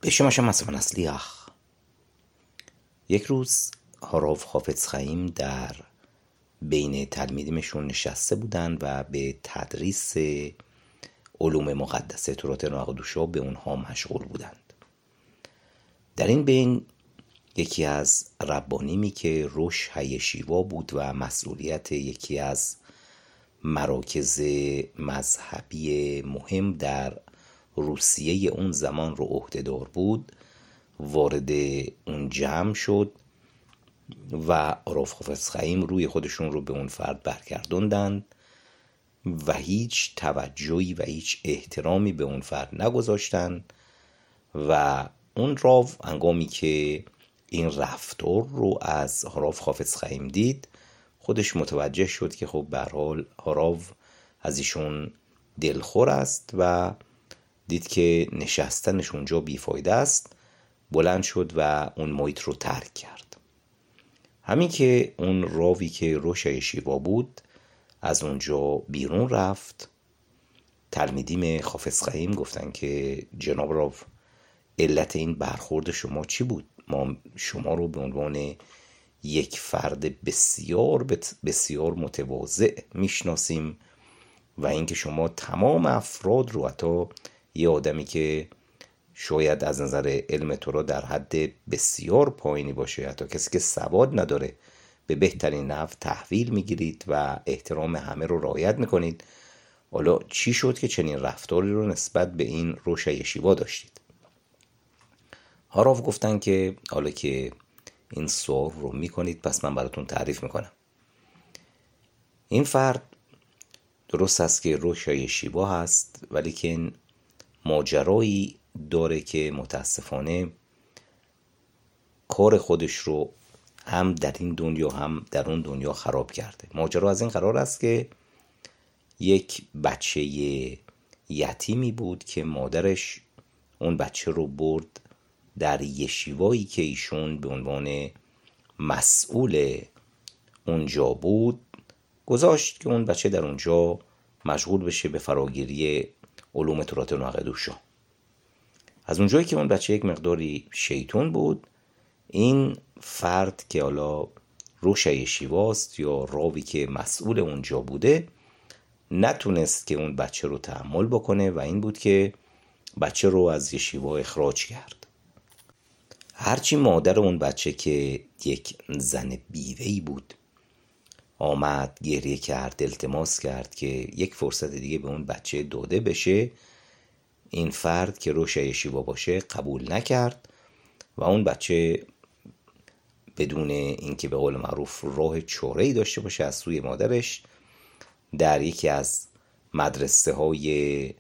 בשمشم از فنسلیخ. یک روز هاراو حافظ خیم در بین تلمیدیمشون نشسته بودند و به تدریس علوم مقدسه تورات نقدوشا به اونها مشغول بودند. در این بین یکی از ربانیمی که روش هیشیوا بود و مسئولیت یکی از مراکز مذهبی مهم در روسیه اون زمان رو عهده‌دار بود وارد اون جمع شد و هاراو حافظ خیم روی خودشون رو به اون فرد برگردوندند و هیچ توجهی و هیچ احترامی به اون فرد نگذاشتند و اون راو هنگامی که این رفتار رو از هاراو حافظ خیم دید خودش متوجه شد که خب به هر حال هاراو از ایشون دلخور است و دید که نشستنش اونجا بیفایده است. بلند شد و اون محیط رو ترک کرد. همین که اون راوی که روش هیشیوا بود از اونجا بیرون رفت، تلمیدیم حافظ خیم گفتن که جناب راو، علت این برخورد شما چی بود؟ ما شما رو به عنوان یک فرد بسیار بسیار متواضع میشناسیم و اینکه شما تمام افراد رو، حتی یه آدمی که شاید از نظر علم تورات در حد بسیار پایینی باشه، حتی کسی که سواد نداره، به بهترین نحو تحویل میگیرید و احترام همه رو رعایت میکنید. حالا چی شد که چنین رفتاری رو نسبت به این روش هیشیوا داشتید؟ هاراو گفتن که حالا که این سوال رو میکنید پس من براتون تعریف میکنم. این فرد درست است که روش هیشیوا هست، ولی که ماجرایی داره که متاسفانه کار خودش رو هم در این دنیا هم در اون دنیا خراب کرده. ماجرا از این قرار است که یک بچه یتیمی بود که مادرش اون بچه رو برد در یشیوایی که ایشون به عنوان مسئول اونجا بود، گذاشت که اون بچه در اونجا مشغول بشه به فراگیری علوم تورات نقدوشا. از اونجایی که اون بچه یک مقداری شیطون بود، این فرد که حالا روش هیشیواست یا راوی که مسئول اونجا بوده نتونست که اون بچه رو تحمل بکنه و این بود که بچه رو از یشیوا اخراج کرد. هرچی مادر اون بچه که یک زن بیوه‌ای بود آمد گریه کرد، التماس کرد که یک فرصت دیگه به اون بچه داده بشه، این فرد که روش هیشیوا باشه قبول نکرد و اون بچه بدون اینکه به قول معروف راه چاره‌ای داشته باشه از سوی مادرش در یکی از مدرسه های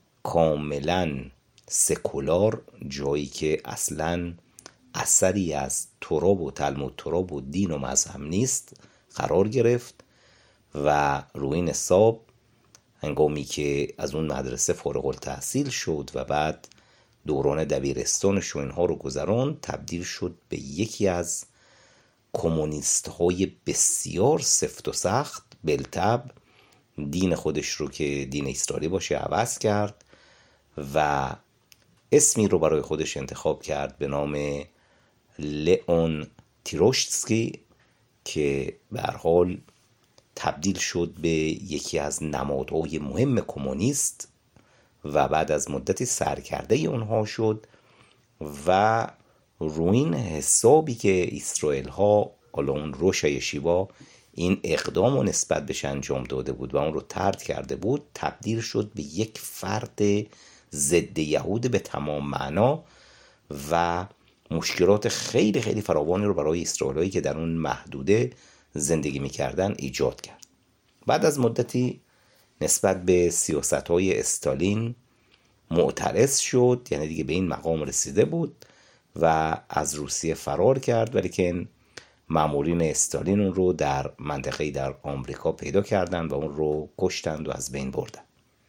کاملا سکولار، جایی که اصلا اثری از تورات و تلمود تورات و دین و مذهب نیست، قرار گرفت و روی این حساب هنگامی که از اون مدرسه فارغ التحصیل شد و بعد دوران دبیرستانش و اینها رو گذران، تبدیل شد به یکی از کمونیست های بسیار سفت و سخت. بالطبع دین خودش رو که دین اسرائیلی باشه عوض کرد و اسمی رو برای خودش انتخاب کرد به نام لئون تیروشتسکی که به هر حال تبدیل شد به یکی از نمادهای مهم کمونیست و بعد از مدتی سرکرده اونها شد و روی این حسابی که اسرائیل ها، حالا اون روش هیشیوا، این اقدام و نسبت بهش انجام داده بود و اون رو طرد کرده بود، تبدیل شد به یک فرد ضد یهود به تمام معنا و مشکلات خیلی خیلی فراوانی رو برای اسرائیلایی که در اون محدوده زندگی میکردن ایجاد کرد. بعد از مدتی نسبت به سیاست‌های استالین معترض شد، یعنی دیگه به این مقام رسیده بود و از روسیه فرار کرد، ولی که مامورین استالین اون رو در منطقه‌ای در آمریکا پیدا کردند و اون رو کشتند و از بین بردند.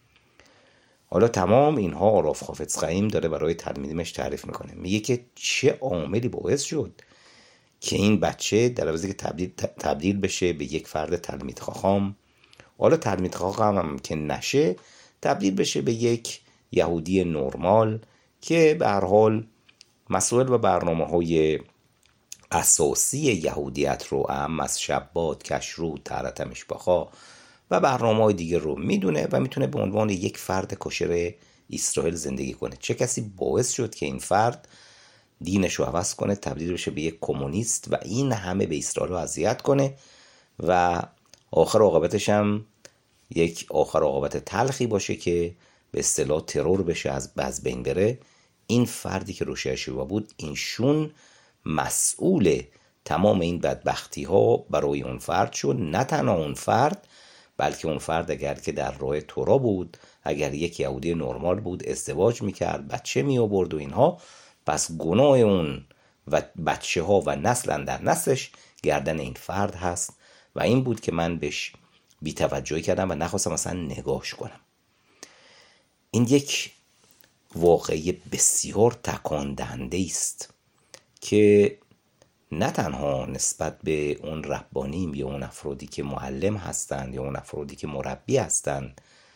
حالا تمام اینها هاراو حافظ خیم داره برای تلمیدیمش تعریف میکنه. میگه که چه عاملی باعث شد که این بچه در عوضی که تبدیل بشه به یک فرد تلمید خاخام، حالا تلمید خاخام هم که نشه، تبدیل بشه به یک یهودی نرمال که به هر حال مسائل و برنامه‌های اساسی یهودیت رو، اهم از شبات، کشروت، طهارت مشبخا و برنامه‌های دیگه رو میدونه و میتونه به عنوان یک فرد کشر اسرائیل زندگی کنه. چه کسی باعث شد که این فرد دینش رو عوض کنه، تبدیل بشه به یک کمونیست و این همه به اسرائیل رو اذیت کنه و آخر عاقبتش هم یک آخر عاقبت تلخی باشه که به اصطلاح ترور بشه، از بین بره؟ این فردی که روش یشوع بود، اینشون مسئول تمام این بدبختی ها برای اون فرد شد. نه تنها اون فرد، بلکه اون فرد اگر که در راه تورا بود، اگر یک یهودی نرمال بود، ازدواج میکرد، بچه میآورد و اینها، پس گناه اون و بچه ها و نسل در نسلش گردن این فرد هست و این بود که من بهش بی‌توجهی کردم و نخواستم اصلا نگاهش کنم. این یک واقعه بسیار تکان دهنده است که نه تنها نسبت به اون ربانیم یا اون افرادی که معلم هستند یا اون افرادی که مربی هستند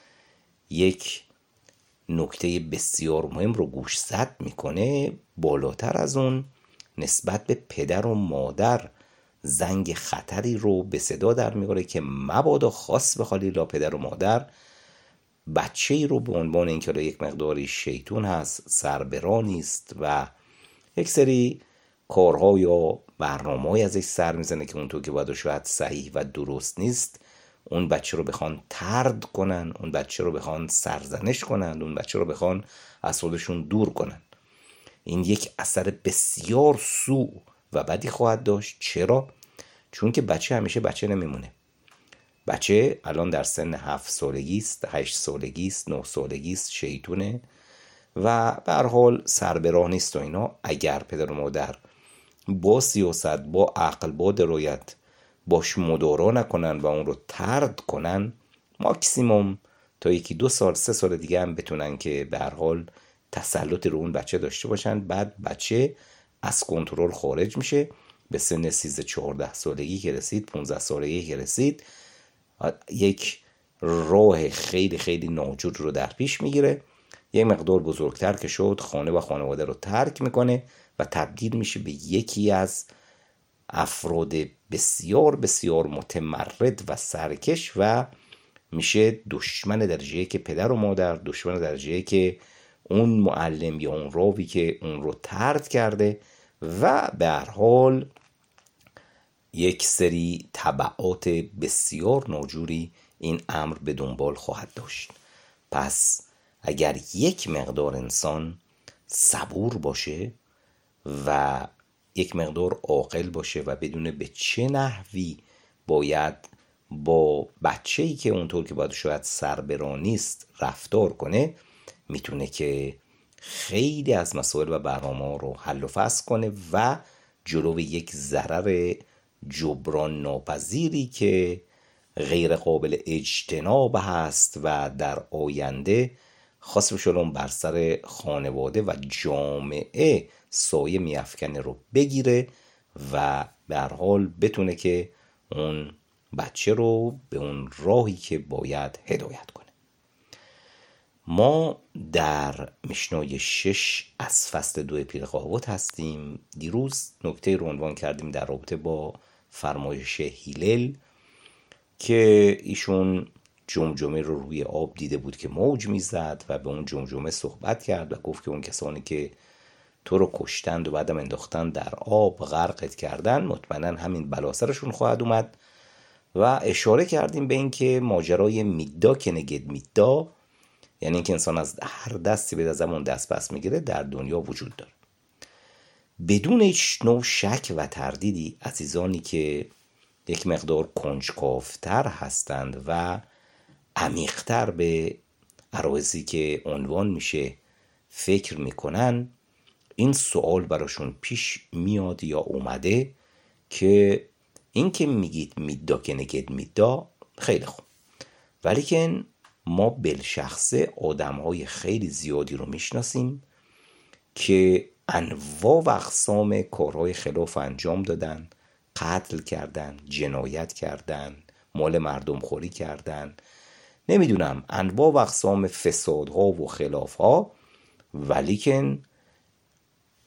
یک نکته بسیار مهم رو گوش زد میکنه، بالاتر از اون نسبت به پدر و مادر زنگ خطری رو به صدا در میاره که مبادا خاص بخوالی لا پدر و مادر بچه ای رو به عنوان اینکه یک مقداری شیطون هست، سربرانی است و یک سری کارها یا برنامه‌ای ازش سر میزنه که اونطور که باید شاید صحیح و درست نیست، اون بچه رو بخوان طرد کنن، اون بچه رو بخوان سرزنش کنن، اون بچه رو بخوان از خودشون دور کنن. این یک اثر بسیار سوء و بدی خواهد داشت. چرا؟ چون که بچه همیشه بچه نمیمونه. بچه الان در سن 7 سالگی است، 8 سالگی است، 9 سالگی است، شیطونه و به هر حال سربراه نیست و اینا. اگر پدر و مادر با سیاست، با عقل، با درایت باش مدارا نکنن و اون رو طرد کنن، ماکسیموم تا 1-2 سال 3 سال دیگه هم بتونن که به هر حال تسلط رو اون بچه داشته باشن. بعد بچه از کنترل خارج میشه، به سن 13-14 سالگی که رسید، 15 سالگی که رسید، یک راه خیلی خیلی ناجور رو در پیش میگیره. یک مقدار بزرگتر که شد، خانه و خانواده رو ترک میکنه و تبدیل میشه به یکی از افراد بسیار بسیار متمرد و سرکش و میشه دشمن درجه که پدر و مادر، دشمن درجه که اون معلم یا اون راوی که اون رو طرد کرده و به هر حال یک سری تبعات بسیار ناجوری این امر به دنبال خواهد داشت. پس اگر یک مقدار انسان صبور باشه و یک مقدار عاقل باشه و بدونه به چه نحوی باید با بچه‌ای که اونطور که باید شاید سربران نیست رفتار کنه، میتونه که خیلی از مسائل و برنامه رو حل و فصل کنه و جلو یک ضرر جبران ناپذیری که غیر قابل اجتناب هست و در آینده خاص به شلون بر سر خانواده و جامعه سایه میافکنه رو بگیره و به هر حال بتونه که اون بچه رو به اون راهی که باید هدایت کنه. ما در مشنای 6 از فصل 2 پیرقاوت هستیم. دیروز نکته رو عنوان کردیم در رابطه با فرمایش هیلل که ایشون جمجمه رو روی آب دیده بود که موج میزد و به اون جمجمه صحبت کرد و گفت که اون کسانی که تو رو کشتند و بعدم انداختن در آب، غرقت کردن، مطمئنا همین بلا سرشون خواهد اومد و اشاره کردیم به این که ماجرای میدا که نگد میدا، یعنی اینکه انسان از هر دستی به زمان دست پس میگیره، در دنیا وجود داره. بدون هیچ نوع شک و تردیدی عزیزانی که یک مقدار کنجکاوتر هستند و عمیق‌تر به عرایضی که عنوان میشه فکر میکنن، این سوال براشون پیش میاد یا اومده که این که میگید میدا که نگید میدا، خیلی خوب، ولی که ما بالشخصه آدم‌های خیلی زیادی رو میشناسیم که انواع و اقسام کارهای خلاف انجام دادن، قتل کردن، جنایت کردن، مال مردم خوری کردن، نمیدونم انواع و اقسام فسادها و خلافها، ولیکن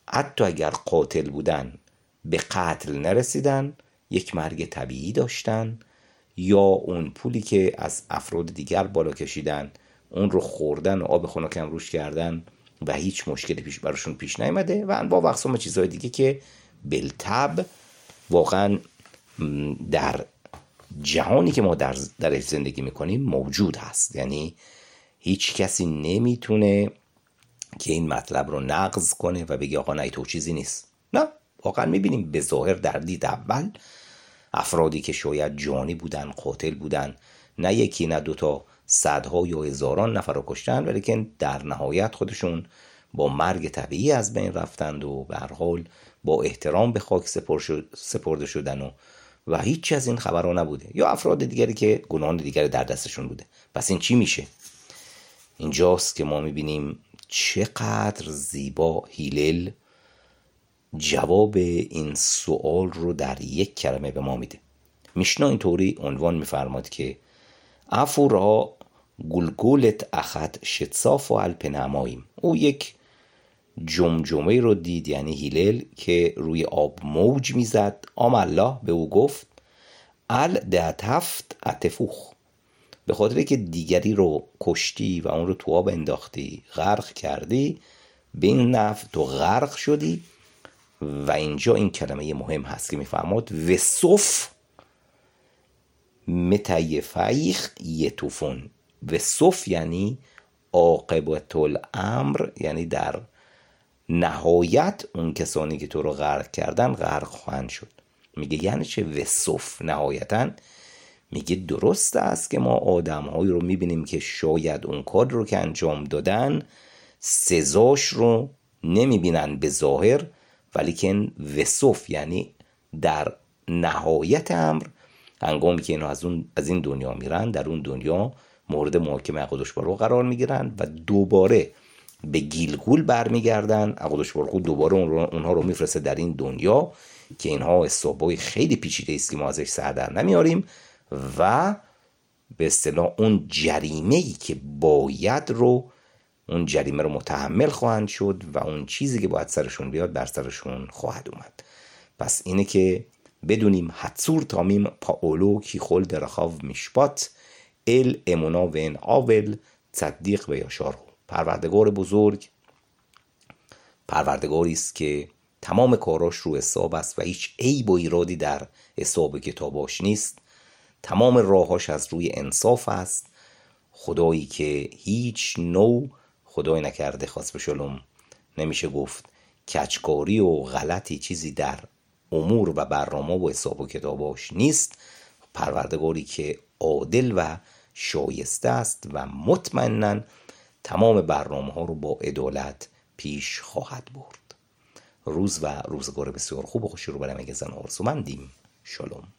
حتی اگر قاتل بودن به قتل نرسیدن، یک مرگ طبیعی داشتن، یا اون پولی که از افراد دیگر بالا کشیدن اون رو خوردن و آب خنکم روش کردن و هیچ مشکلی براشون پیش نیامده و انواع و اقسام چیزهای دیگه که بالطبع واقعا در جهانی که ما درش زندگی میکنیم موجود هست. یعنی هیچ کسی نمیتونه که این مطلب رو نقض کنه و بگه آقا نه تو چیزی نیست. نه، واقعا میبینیم به ظاهر در دید اول افرادی که شاید جانی بودن، قاتل بودن، نه یکی نه دوتا، صدها یا هزاران نفر رو کشتن، ولیکن در نهایت خودشون با مرگ طبیعی از بین رفتند و به هر حال با احترام به خاک سپرده شدن و هیچ از این خبرها نبوده. یا افراد دیگری که گناهان دیگری در دستشون بوده. پس این چی میشه؟ اینجاست که ما میبینیم چقدر زیبا هیلل جواب این سوال رو در یک کلمه به ما میده. میشنا اینطوری عنوان میفرماد که افو را گلگولت اخد شتصاف و الپنماییم. او یک جمجمه رو دید، یعنی هیلل، که روی آب موج میزد. الله به او گفت ال دهت هفت اتفوخ، به خاطر که دیگری رو کشتی و اون رو تو آب انداختی، غرق کردی، به این نفع تو غرق شدی. و اینجا این کلمه مهم هست که میفرماد وصف متیفیخ یتوفون. وصف یعنی عاقبت الامر، یعنی در نهایت اون کسانی که تو رو غرق کردن غرق خواهند شد. میگه یعنی چه وصف؟ نهایتا میگه درست است که ما آدم‌هایی رو میبینیم که شاید اون کار رو که انجام دادن سزاش رو نمیبینن به ظاهر، ولیکن وصف یعنی در نهایت امر، هنگامی که اینا از این دنیا میرن، در اون دنیا مورد محاکمه قدوس بارو قرار میگیرن و دوباره به گیلگول برمیگردن. قدوس بارو دوباره اونها رو میفرسته در این دنیا که اینها حسابای خیلی پیچیده است که ما ازش سر در نمیاریم و به اصطلاح اون جریمه‌ای که باید رو، اون جریمه رو متحمل خواهند شد و اون چیزی که باید سرشون بیاد بر سرشون خواهد اومد. پس اینه که بدونیم حتسور تامیم پاولو کی خل درخاو میشپات ال امونا و این آول تصدیق و یاشارو. پروردگار بزرگ پروردگاری است که تمام کاراش رو حساب است و هیچ عیب و ایرادی در حساب کتاباش نیست. تمام راهاش از روی انصاف است. خدایی که هیچ نوع خدای نکرده خاص به شلوم نمیشه گفت کچکاری و غلطی چیزی در امور و برنامه و حساب و کتاباش نیست. پروردگاری که عادل و شایسته است و مطمئناً تمام برنامه ها رو با عدالت پیش خواهد برد. روز و روزگار بسیار خوب و خوشی رو برای مگزن آرزومندیم. شالوم.